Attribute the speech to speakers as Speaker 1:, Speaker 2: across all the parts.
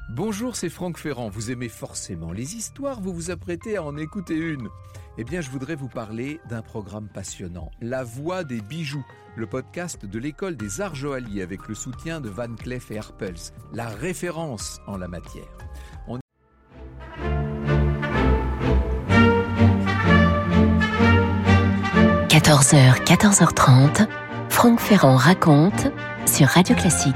Speaker 1: Bonjour, c'est Franck Ferrand. Vous aimez forcément les histoires, vous vous apprêtez à en écouter une. Eh bien, je voudrais vous parler d'un programme passionnant, La Voix des bijoux, le podcast de l'École des Arts Joailliers avec le soutien de Van Cleef & Arpels, la référence en la matière.
Speaker 2: 14h, 14h30, Franck Ferrand raconte sur Radio Classique.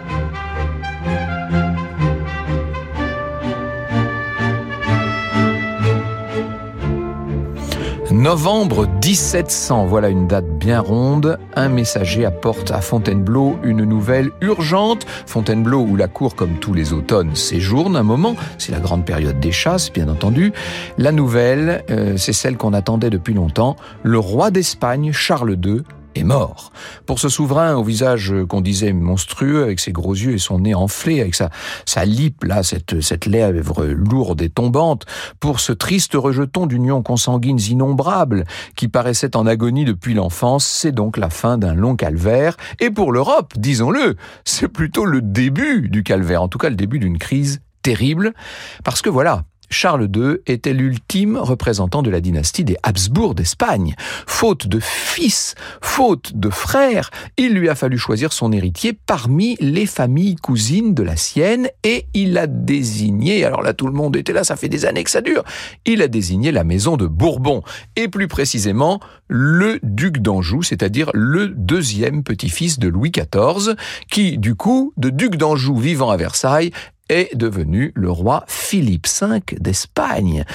Speaker 1: Novembre 1700, voilà une date bien ronde. Un messager apporte à Fontainebleau une nouvelle urgente. Fontainebleau, où la cour, comme tous les automnes, séjourne un moment. C'est la grande période des chasses, bien entendu. La nouvelle, c'est celle qu'on attendait depuis longtemps. Le roi d'Espagne, Charles II, est mort. Pour ce souverain au visage qu'on disait monstrueux, avec ses gros yeux et son nez enflé, avec sa lippe là, cette lèvre lourde et tombante, pour ce triste rejeton d'unions consanguines innombrables qui paraissait en agonie depuis l'enfance, c'est donc la fin d'un long calvaire. Et pour l'Europe, disons-le, c'est plutôt le début du calvaire, en tout cas le début d'une crise terrible, parce que voilà, Charles II était l'ultime représentant de la dynastie des Habsbourg d'Espagne. Faute de fils, faute de frères, il lui a fallu choisir son héritier parmi les familles cousines de la sienne et il a désigné, alors là tout le monde était là, ça fait des années que ça dure, il a désigné la maison de Bourbon et plus précisément le duc d'Anjou, c'est-à-dire le deuxième petit-fils de Louis XIV qui, du coup, de duc d'Anjou vivant à Versailles, est devenu le roi Philippe V d'Espagne.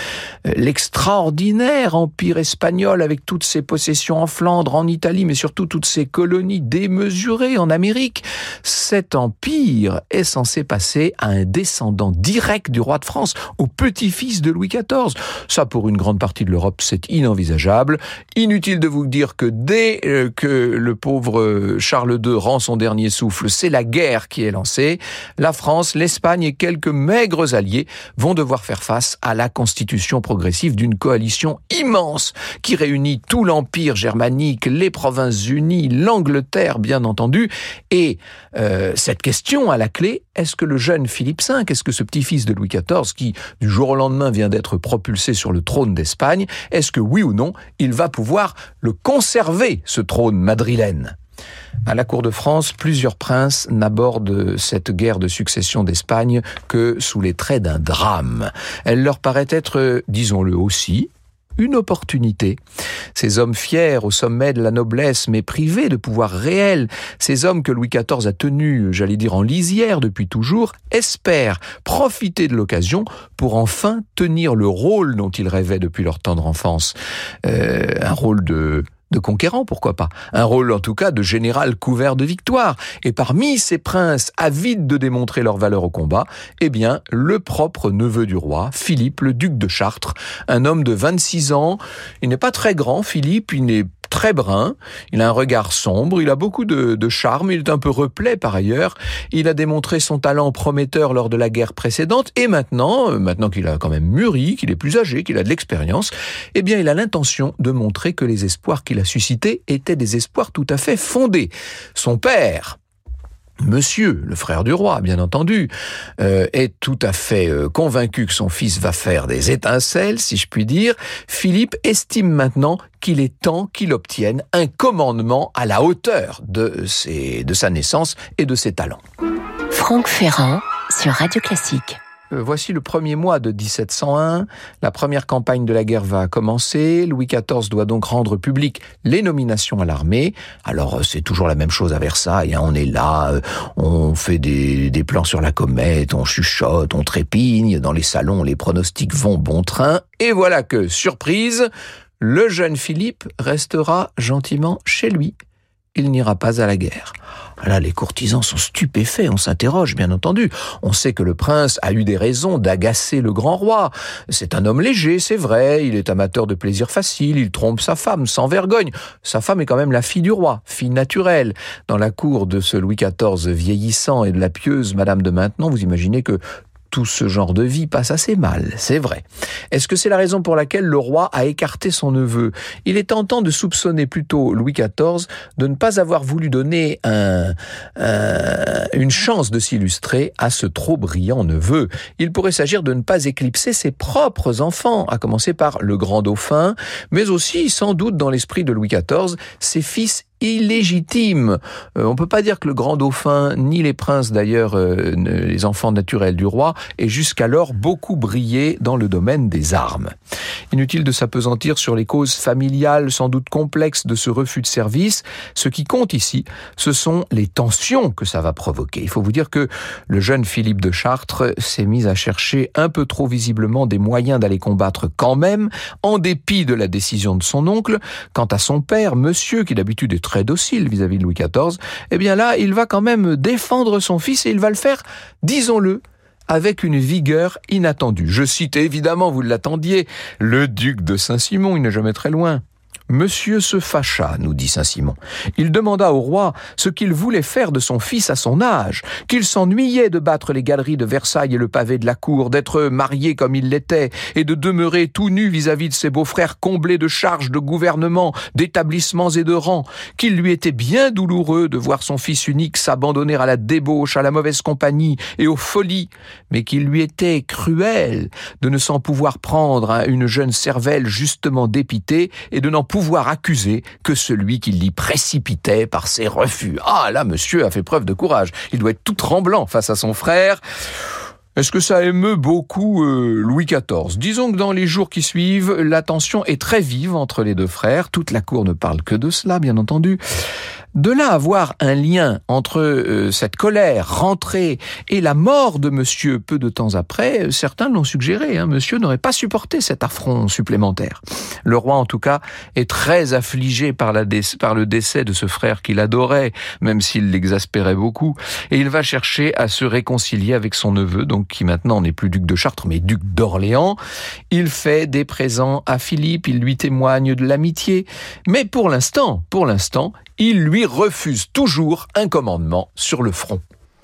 Speaker 1: L'extraordinaire empire espagnol avec toutes ses possessions en Flandre, en Italie, mais surtout toutes ses colonies démesurées en Amérique. Cet empire est censé passer à un descendant direct du roi de France, au petit-fils de Louis XIV. Ça, pour une grande partie de l'Europe, c'est inenvisageable. Inutile de vous dire que dès que le pauvre Charles II rend son dernier souffle, c'est la guerre qui est lancée. La France, l'Espagne et quelques maigres alliés vont devoir faire face à la constitution progressive d'une coalition immense qui réunit tout l'empire germanique, les Provinces-Unies, l'Angleterre bien entendu. Et cette question à la clé, est-ce que le jeune Philippe V, est-ce que ce petit-fils de Louis XIV qui du jour au lendemain vient d'être propulsé sur le trône d'Espagne, est-ce que oui ou non il va pouvoir le conserver, ce trône madrilène ? À la cour de France, plusieurs princes n'abordent cette guerre de succession d'Espagne que sous les traits d'un drame. Elle leur paraît être, disons-le aussi, une opportunité. Ces hommes fiers au sommet de la noblesse, mais privés de pouvoir réel, ces hommes que Louis XIV a tenus, j'allais dire en lisière depuis toujours, espèrent profiter de l'occasion pour enfin tenir le rôle dont ils rêvaient depuis leur tendre enfance. Un rôle de conquérant, pourquoi pas. Un rôle, en tout cas, de général couvert de victoire. Et parmi ces princes avides de démontrer leur valeur au combat, eh bien, le propre neveu du roi, Philippe, le duc de Chartres, un homme de 26 ans. Il n'est pas très grand, Philippe, il est très brun, il a un regard sombre, il a beaucoup de charme, il est un peu replet par ailleurs, il a démontré son talent prometteur lors de la guerre précédente et maintenant qu'il a quand même mûri, qu'il est plus âgé, qu'il a de l'expérience, eh bien il a l'intention de montrer que les espoirs qu'il a suscités étaient des espoirs tout à fait fondés. Son père, Monsieur, le frère du roi, bien entendu, est tout à fait convaincu que son fils va faire des étincelles, si je puis dire. Philippe estime maintenant qu'il est temps qu'il obtienne un commandement à la hauteur de sa naissance et de ses talents.
Speaker 2: Franck Ferrand sur Radio Classique.
Speaker 1: Voici le premier mois de 1701, la première campagne de la guerre va commencer, Louis XIV doit donc rendre public les nominations à l'armée. Alors c'est toujours la même chose à Versailles, on est là, on fait des plans sur la comète, on chuchote, on trépigne, dans les salons les pronostics vont bon train, et voilà que, surprise, le jeune Philippe restera gentiment chez lui. Il n'ira pas à la guerre. Là, les courtisans sont stupéfaits, on s'interroge, bien entendu. On sait que le prince a eu des raisons d'agacer le grand roi. C'est un homme léger, c'est vrai, il est amateur de plaisir facile, il trompe sa femme sans vergogne. Sa femme est quand même la fille du roi, fille naturelle. Dans la cour de ce Louis XIV vieillissant et de la pieuse Madame de Maintenon, vous imaginez que tout ce genre de vie passe assez mal, c'est vrai. Est-ce que c'est la raison pour laquelle le roi a écarté son neveu? Il est tentant de soupçonner plutôt Louis XIV de ne pas avoir voulu donner une chance de s'illustrer à ce trop brillant neveu. Il pourrait s'agir de ne pas éclipser ses propres enfants, à commencer par le grand dauphin, mais aussi, sans doute dans l'esprit de Louis XIV, ses fils illégitime. On peut pas dire que le grand dauphin, ni les princes d'ailleurs, les enfants naturels du roi, aient jusqu'alors beaucoup brillé dans le domaine des armes. Inutile de s'appesantir sur les causes familiales sans doute complexes de ce refus de service. Ce qui compte ici, ce sont les tensions que ça va provoquer. Il faut vous dire que le jeune Philippe de Chartres s'est mis à chercher un peu trop visiblement des moyens d'aller combattre quand même, en dépit de la décision de son oncle. Quant à son père, monsieur, qui d'habitude est très docile vis-à-vis de Louis XIV, eh bien là, il va quand même défendre son fils et il va le faire, disons-le, avec une vigueur inattendue. Je cite évidemment, vous l'attendiez, le duc de Saint-Simon, il n'est jamais très loin. Monsieur se fâcha, nous dit Saint-Simon. Il demanda au roi ce qu'il voulait faire de son fils à son âge, qu'il s'ennuyait de battre les galeries de Versailles et le pavé de la cour, d'être marié comme il l'était, et de demeurer tout nu vis-à-vis de ses beaux-frères comblés de charges de gouvernement, d'établissements et de rangs, qu'il lui était bien douloureux de voir son fils unique s'abandonner à la débauche, à la mauvaise compagnie et aux folies, mais qu'il lui était cruel de ne s'en pouvoir prendre à une jeune cervelle justement dépitée et de n'en pouvoir accuser que celui qui l'y précipitait par ses refus. Ah, là, monsieur a fait preuve de courage. Il doit être tout tremblant face à son frère. Est-ce que ça émeut beaucoup Louis XIV? Disons que dans les jours qui suivent, la tension est très vive entre les deux frères. Toute la cour ne parle que de cela, bien entendu. De là à voir un lien entre cette colère rentrée et la mort de monsieur peu de temps après, certains l'ont suggéré. Monsieur n'aurait pas supporté cet affront supplémentaire. Le roi, en tout cas, est très affligé par le décès de ce frère qu'il adorait, même s'il l'exaspérait beaucoup. Et il va chercher à se réconcilier avec son neveu, donc qui maintenant n'est plus duc de Chartres, mais duc d'Orléans. Il fait des présents à Philippe, il lui témoigne de l'amitié. Mais pour l'instant, il lui refuse toujours un commandement sur le front.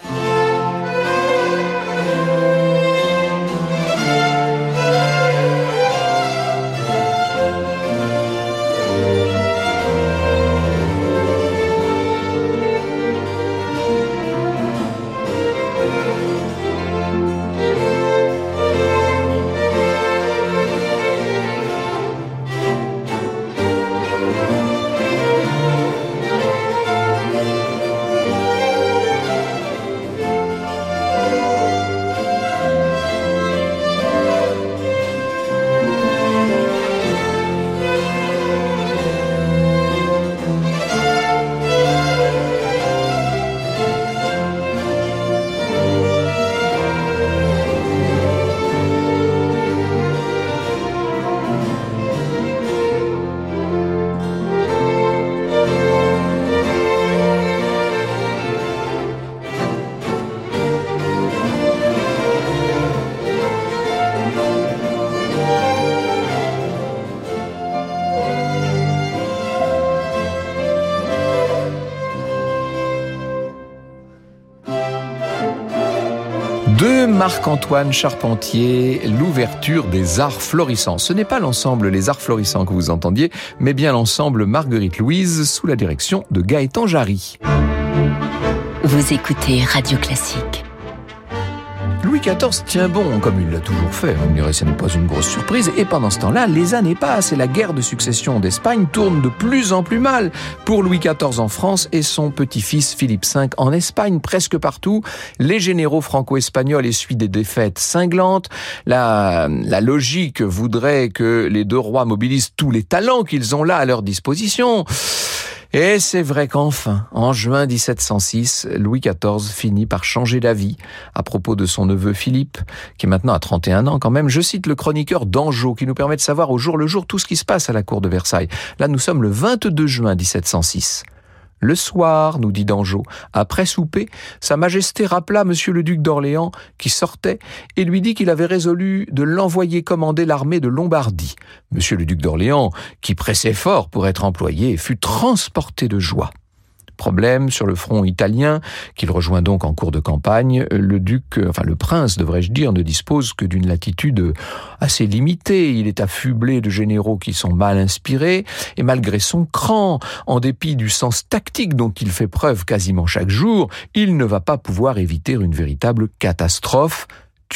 Speaker 1: De Marc-Antoine Charpentier, l'ouverture des arts florissants. Ce n'est pas l'ensemble Les Arts Florissants que vous entendiez, mais bien l'ensemble Marguerite Louise sous la direction de Gaëtan Jarry.
Speaker 2: Vous écoutez Radio Classique.
Speaker 1: Louis XIV tient bon, comme il l'a toujours fait. Vous me direz, ce n'est pas une grosse surprise. Et pendant ce temps-là, les années passent et la guerre de succession d'Espagne tourne de plus en plus mal pour Louis XIV en France et son petit-fils Philippe V en Espagne. Presque partout, les généraux franco-espagnols essuient des défaites cinglantes. La logique voudrait que les deux rois mobilisent tous les talents qu'ils ont là à leur disposition. Et c'est vrai qu'enfin, en juin 1706, Louis XIV finit par changer d'avis à propos de son neveu Philippe, qui maintenant a 31 ans quand même. Je cite le chroniqueur d'Anjou, qui nous permet de savoir au jour le jour tout ce qui se passe à la cour de Versailles. Là, nous sommes le 22 juin 1706. Le soir, nous dit d'Anjou, après souper, Sa Majesté rappela Monsieur le duc d'Orléans, qui sortait, et lui dit qu'il avait résolu de l'envoyer commander l'armée de Lombardie. Monsieur le duc d'Orléans, qui pressait fort pour être employé, fut transporté de joie. Problème, sur le front italien, qu'il rejoint donc en cours de campagne, le prince, devrais-je dire, ne dispose que d'une latitude assez limitée. Il est affublé de généraux qui sont mal inspirés, et malgré son cran, en dépit du sens tactique dont il fait preuve quasiment chaque jour, il ne va pas pouvoir éviter une véritable catastrophe.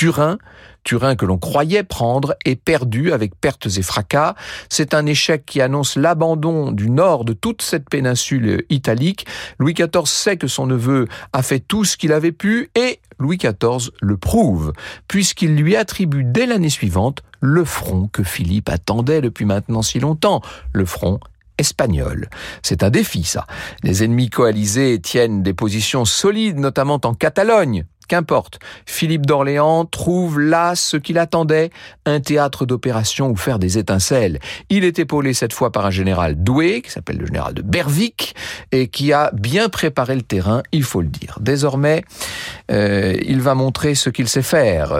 Speaker 1: Turin que l'on croyait prendre est perdu avec pertes et fracas. C'est un échec qui annonce l'abandon du nord de toute cette péninsule italique. Louis XIV sait que son neveu a fait tout ce qu'il avait pu et Louis XIV le prouve, puisqu'il lui attribue dès l'année suivante le front que Philippe attendait depuis maintenant si longtemps, le front espagnol. C'est un défi, ça. Les ennemis coalisés tiennent des positions solides, notamment en Catalogne. Qu'importe, Philippe d'Orléans trouve là ce qu'il attendait, un théâtre d'opération où faire des étincelles. Il est épaulé cette fois par un général doué, qui s'appelle le général de Berwick, et qui a bien préparé le terrain, il faut le dire. Désormais, il va montrer ce qu'il sait faire,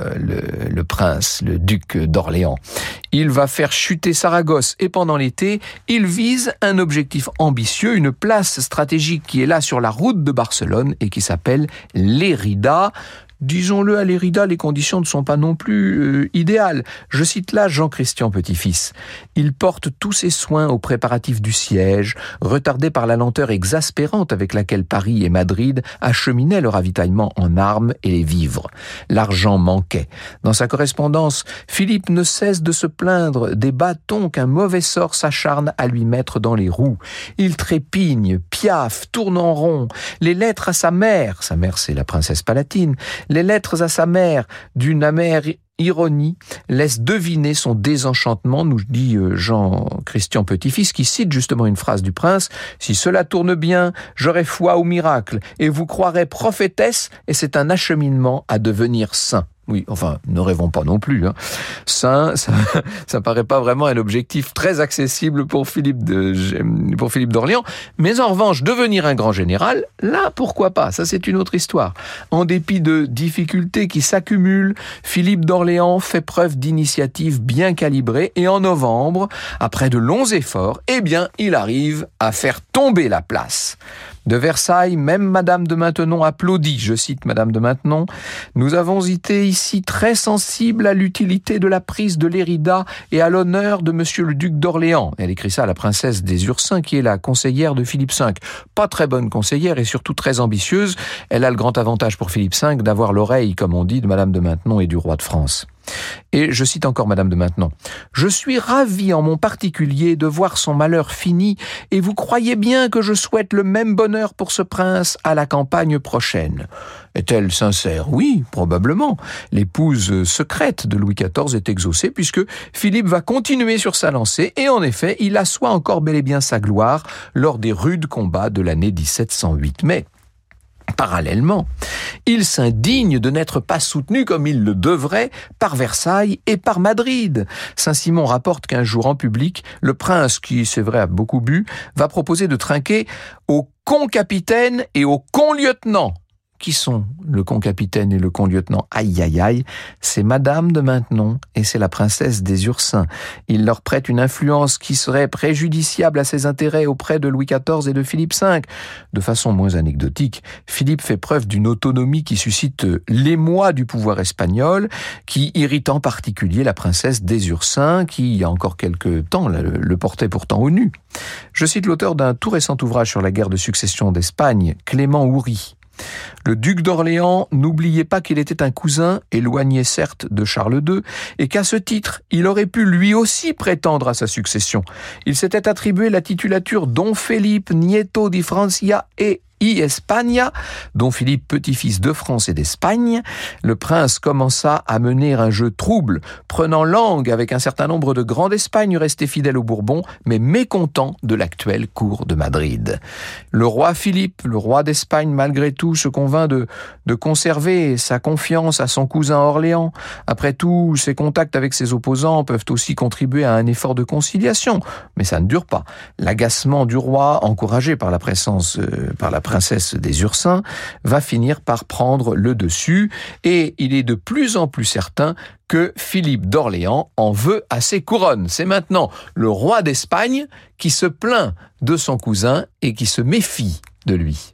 Speaker 1: le prince, le duc d'Orléans. Il va faire chuter Saragosse et pendant l'été, il vise un objectif ambitieux, une place stratégique qui est là sur la route de Barcelone et qui s'appelle Lérida. Disons-le, à Lérida, les conditions ne sont pas non plus idéales. Je cite là Jean-Christian Petit-Fils. Il porte tous ses soins aux préparatifs du siège, retardé par la lenteur exaspérante avec laquelle Paris et Madrid acheminaient le ravitaillement en armes et les vivres. L'argent manquait. Dans sa correspondance, Philippe ne cesse de se plaindre des bâtons qu'un mauvais sort s'acharne à lui mettre dans les roues. Il trépigne, piaffe, tourne en rond. Les lettres à sa mère c'est la princesse Palatine, les lettres à sa mère, d'une amère ironie, laissent deviner son désenchantement, nous dit Jean-Christian Petit-Fils, qui cite justement une phrase du prince. « Si cela tourne bien, j'aurai foi au miracle, et vous croirez prophétesse, et c'est un acheminement à devenir saint. » Oui, enfin, ne rêvons pas non plus. Saint, ça paraît pas vraiment un objectif très accessible pour Philippe d'Orléans. Mais en revanche, devenir un grand général, là, pourquoi pas? Ça, c'est une autre histoire. En dépit de difficultés qui s'accumulent, Philippe d'Orléans fait preuve d'initiative bien calibrée et en novembre, après de longs efforts, il arrive à faire tomber la place. De Versailles, même Madame de Maintenon applaudit, je cite Madame de Maintenon, « Nous avons été ici très sensibles à l'utilité de la prise de Lérida et à l'honneur de Monsieur le Duc d'Orléans. » Elle écrit ça à la princesse des Ursins, qui est la conseillère de Philippe V. Pas très bonne conseillère et surtout très ambitieuse. Elle a le grand avantage pour Philippe V d'avoir l'oreille, comme on dit, de Madame de Maintenon et du roi de France. Et je cite encore Madame de Maintenon. « Je suis ravie en mon particulier de voir son malheur fini et vous croyez bien que je souhaite le même bonheur pour ce prince à la campagne prochaine. » Est-elle sincère? Oui, probablement. L'épouse secrète de Louis XIV est exaucée puisque Philippe va continuer sur sa lancée et en effet, il assoit encore bel et bien sa gloire lors des rudes combats de l'année 1708. Mais parallèlement, il s'indigne de n'être pas soutenu comme il le devrait par Versailles et par Madrid. Saint-Simon rapporte qu'un jour en public, le prince, qui c'est vrai a beaucoup bu, va proposer de trinquer au concapitaine et au conlieutenant. Qui sont le concapitaine et le conlieutenant? Aïe, aïe, aïe, c'est Madame de Maintenon et c'est la princesse des Ursins. Il leur prête une influence qui serait préjudiciable à ses intérêts auprès de Louis XIV et de Philippe V. De façon moins anecdotique, Philippe fait preuve d'une autonomie qui suscite l'émoi du pouvoir espagnol, qui irrite en particulier la princesse des Ursins, qui, il y a encore quelque temps, le portait pourtant au nu. Je cite l'auteur d'un tout récent ouvrage sur la guerre de succession d'Espagne, Clément Houry. Le duc d'Orléans n'oubliait pas qu'il était un cousin, éloigné certes de Charles II, et qu'à ce titre, il aurait pu lui aussi prétendre à sa succession. Il s'était attribué la titulature Don Felipe Nieto di Francia et Espagne, dont Philippe, petit-fils de France et d'Espagne. Le prince commença à mener un jeu trouble, prenant langue avec un certain nombre de grands d'Espagne restés fidèles aux Bourbons, mais mécontents de l'actuelle cour de Madrid. Le roi Philippe, le roi d'Espagne, malgré tout, se convainc de conserver sa confiance à son cousin Orléans. Après tout, ses contacts avec ses opposants peuvent aussi contribuer à un effort de conciliation, mais ça ne dure pas. L'agacement du roi, encouragé par la princesse des Ursins, va finir par prendre le dessus et il est de plus en plus certain que Philippe d'Orléans en veut à ses couronnes. C'est maintenant le roi d'Espagne qui se plaint de son cousin et qui se méfie de lui.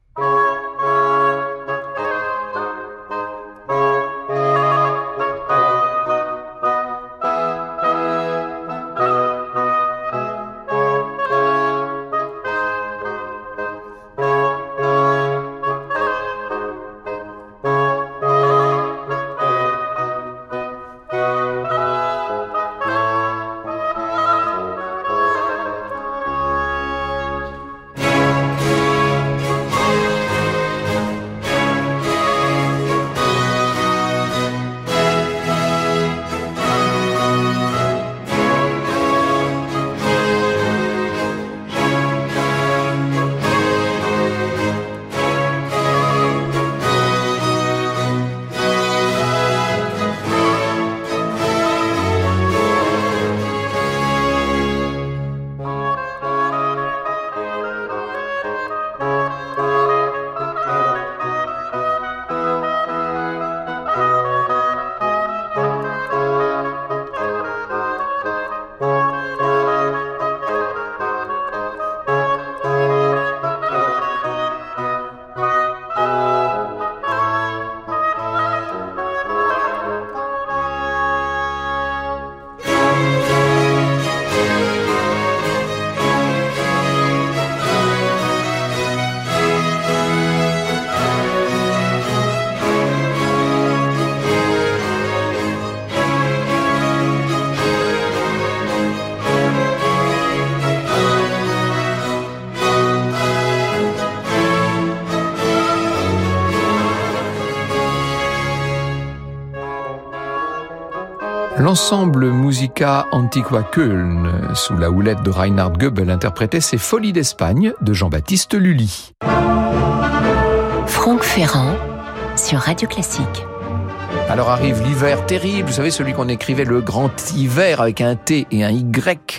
Speaker 1: L'ensemble Musica Antiqua Köln, sous la houlette de Reinhard Goebel, interprétait ces Folies d'Espagne de Jean-Baptiste Lully.
Speaker 2: Franck Ferrand sur Radio Classique.
Speaker 1: Alors arrive l'hiver terrible, vous savez, celui qu'on écrivait le grand hiver avec un T et un Y.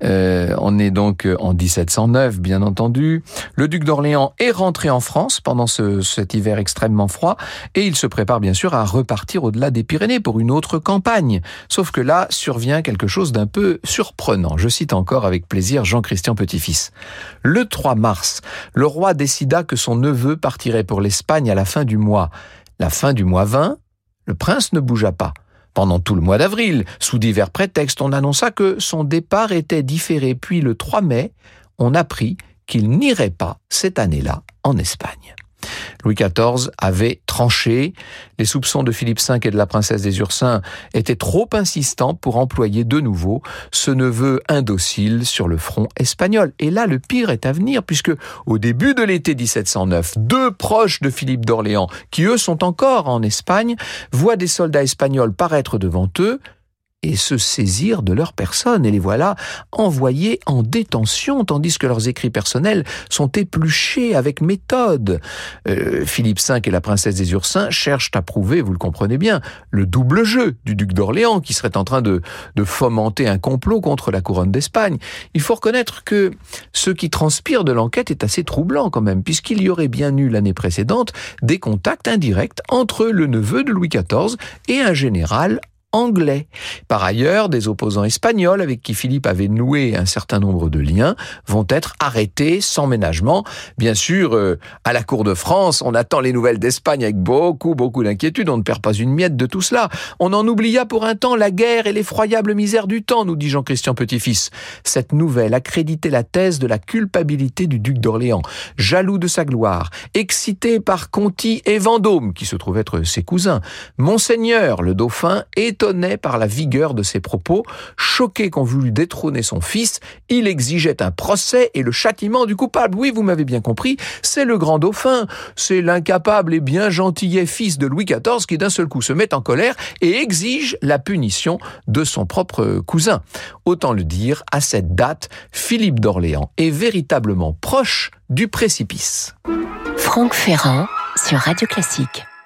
Speaker 1: On est donc en 1709, bien entendu. Le duc d'Orléans est rentré en France pendant cet hiver extrêmement froid et il se prépare bien sûr à repartir au-delà des Pyrénées pour une autre campagne. Sauf que là survient quelque chose d'un peu surprenant. Je cite encore avec plaisir Jean-Christian Petit-Fils. Le 3 mars, le roi décida que son neveu partirait pour l'Espagne à la fin du mois. La fin du mois 20, le prince ne bougea pas. Pendant tout le mois d'avril, sous divers prétextes, on annonça que son départ était différé. Puis le 3 mai, on apprit qu'il n'irait pas cette année-là en Espagne. Louis XIV avait tranché. Les soupçons de Philippe V et de la princesse des Ursins étaient trop insistants pour employer de nouveau ce neveu indocile sur le front espagnol. Et là, le pire est à venir, puisque au début de l'été 1709, deux proches de Philippe d'Orléans, qui eux sont encore en Espagne, voient des soldats espagnols paraître devant eux et se saisir de leur personne. Et les voilà envoyés en détention, tandis que leurs écrits personnels sont épluchés avec méthode. Philippe V et la princesse des Ursins cherchent à prouver, vous le comprenez bien, le double jeu du duc d'Orléans, qui serait en train de fomenter un complot contre la couronne d'Espagne. Il faut reconnaître que ce qui transpire de l'enquête est assez troublant quand même, puisqu'il y aurait bien eu l'année précédente des contacts indirects entre le neveu de Louis XIV et un général anglais. Par ailleurs, des opposants espagnols avec qui Philippe avait noué un certain nombre de liens vont être arrêtés sans ménagement. Bien sûr, à la cour de France, on attend les nouvelles d'Espagne avec beaucoup d'inquiétude. On ne perd pas une miette de tout cela. On en oublia pour un temps la guerre et l'effroyable misère du temps, nous dit Jean-Christian Petit-Fils. Cette nouvelle accréditait la thèse de la culpabilité du duc d'Orléans, jaloux de sa gloire, excité par Conti et Vendôme, qui se trouvent être ses cousins. Monseigneur, le dauphin, étonné par la vigueur de ses propos, choqué qu'on voulût détrôner son fils, il exigeait un procès et le châtiment du coupable. Oui, vous m'avez bien compris, c'est le grand dauphin, c'est l'incapable et bien gentillet fils de Louis XIV qui d'un seul coup se met en colère et exige la punition de son propre cousin. Autant le dire, à cette date, Philippe d'Orléans est véritablement proche du précipice.
Speaker 2: Franck Ferrand sur Radio Classique.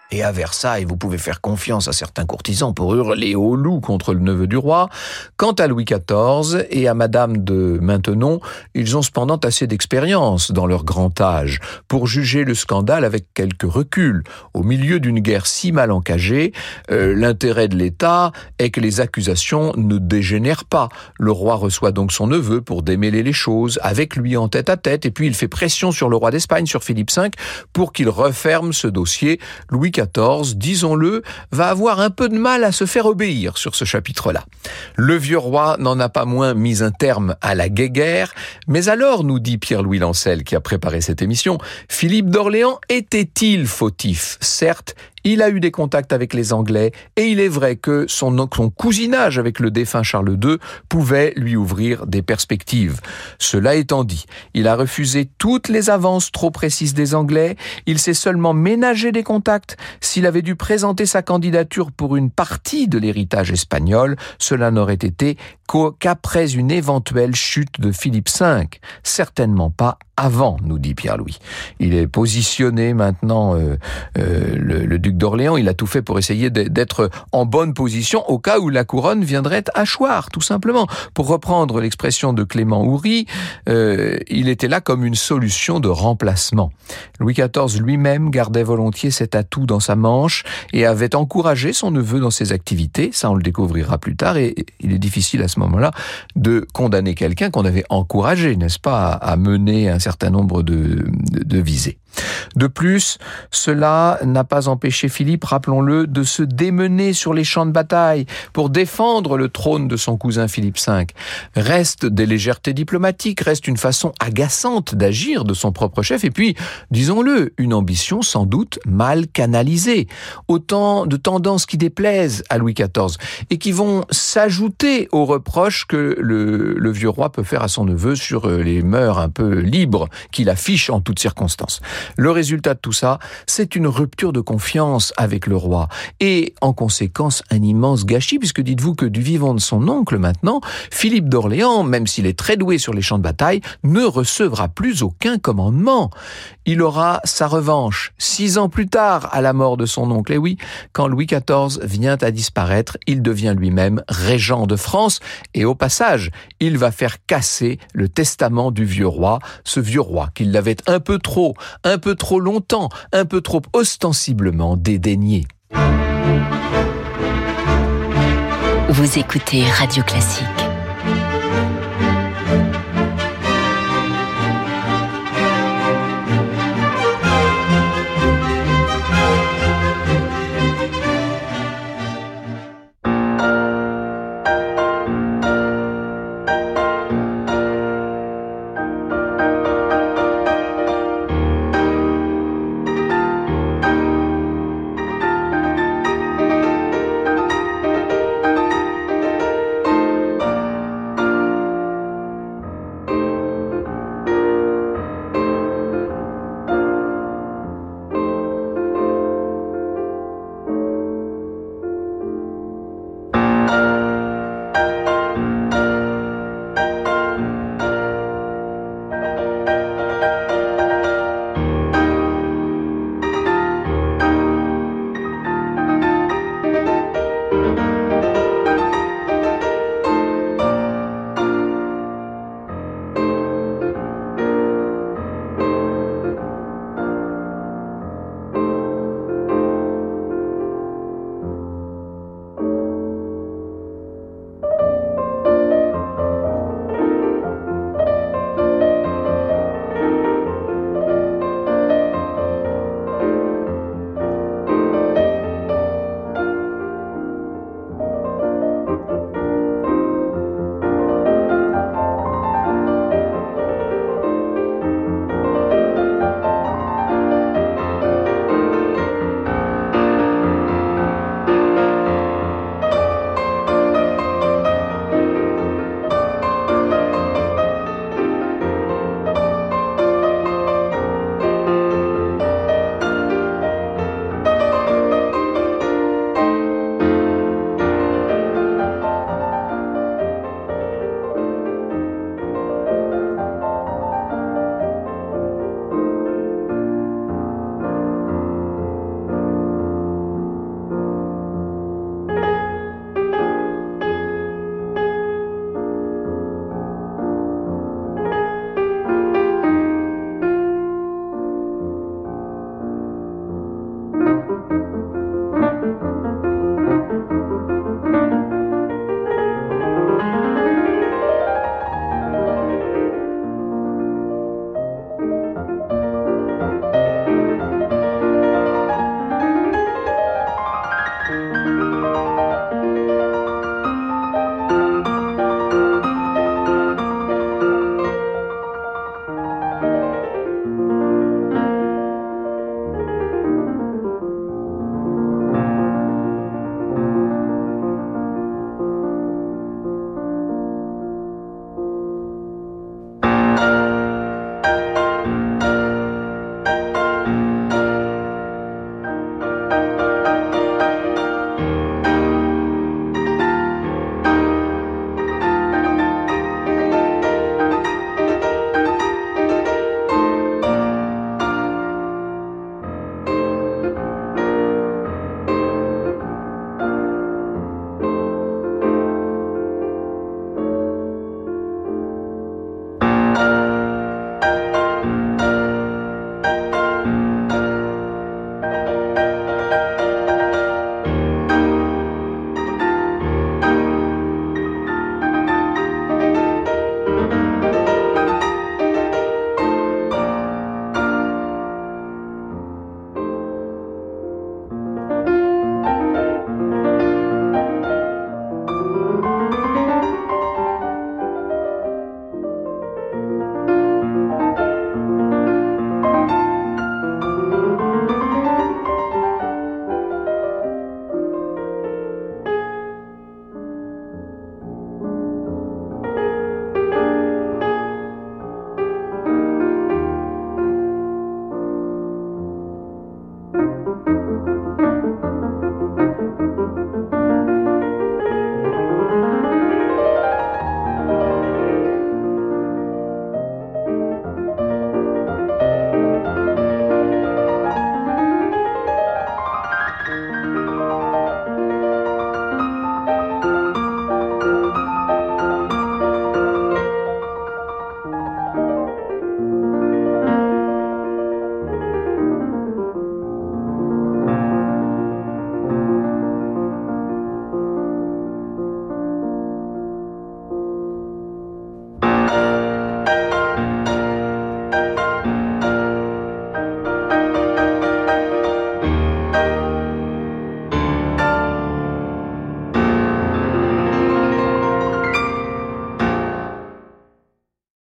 Speaker 1: Et à Versailles, vous pouvez faire confiance à certains courtisans pour hurler au loup contre le neveu du roi. Quant à Louis XIV et à Madame de Maintenon, ils ont cependant assez d'expérience dans leur grand âge pour juger le scandale avec quelque recul. Au milieu d'une guerre si mal encagée, l'intérêt de l'État est que les accusations ne dégénèrent pas. Le roi reçoit donc son neveu pour démêler les choses, avec lui en tête à tête, et puis il fait pression sur le roi d'Espagne, sur Philippe V, pour qu'il referme ce dossier. Louis XIV, disons-le, va avoir un peu de mal à se faire obéir sur ce chapitre-là. Le vieux roi n'en a pas moins mis un terme à la guéguerre, mais alors, nous dit Pierre-Louis Lancel, qui a préparé cette émission, Philippe d'Orléans était-il fautif ? Certes, il a eu des contacts avec les Anglais et il est vrai que son cousinage avec le défunt Charles II pouvait lui ouvrir des perspectives. Cela étant dit, il a refusé toutes les avances trop précises des Anglais, il s'est seulement ménagé des contacts. S'il avait dû présenter sa candidature pour une partie de l'héritage espagnol, cela n'aurait été qu'après une éventuelle chute de Philippe V. Certainement pas avant, nous dit Pierre-Louis. Il est positionné maintenant, le duc d'Orléans, il a tout fait pour essayer d'être en bonne position au cas où la couronne viendrait à choir, tout simplement. Pour reprendre l'expression de Clément Houry, il était là comme une solution de remplacement. Louis XIV lui-même gardait volontiers cet atout dans sa manche et avait encouragé son neveu dans ses activités, ça on le découvrira plus tard, et il est difficile à ce moment-là de condamner quelqu'un qu'on avait encouragé, n'est-ce pas, à mener un certain nombre de visées. De plus, cela n'a pas empêché Philippe, rappelons-le, de se démener sur les champs de bataille pour défendre le trône de son cousin Philippe V. Reste des légèretés diplomatiques, reste une façon agaçante d'agir de son propre chef, et puis, disons-le, une ambition sans doute mal canalisée. Autant de tendances qui déplaisent à Louis XIV et qui vont s'ajouter aux reproches que le vieux roi peut faire à son neveu sur les mœurs un peu libres qu'il affiche en toutes circonstances. Le résultat de tout ça, c'est une rupture de confiance avec le roi et, en conséquence, un immense gâchis, puisque dites-vous que du vivant de son oncle maintenant, Philippe d'Orléans, même s'il est très doué sur les champs de bataille, ne recevra plus aucun commandement. Il aura sa revanche 6 ans plus tard à la mort de son oncle. Et oui, quand Louis XIV vient à disparaître, il devient lui-même régent de France et au passage, il va faire casser le testament du vieux roi, ce vieux roi qu'il l'avait un peu trop longtemps, un peu trop ostensiblement dédaigné.
Speaker 2: Vous écoutez Radio Classique.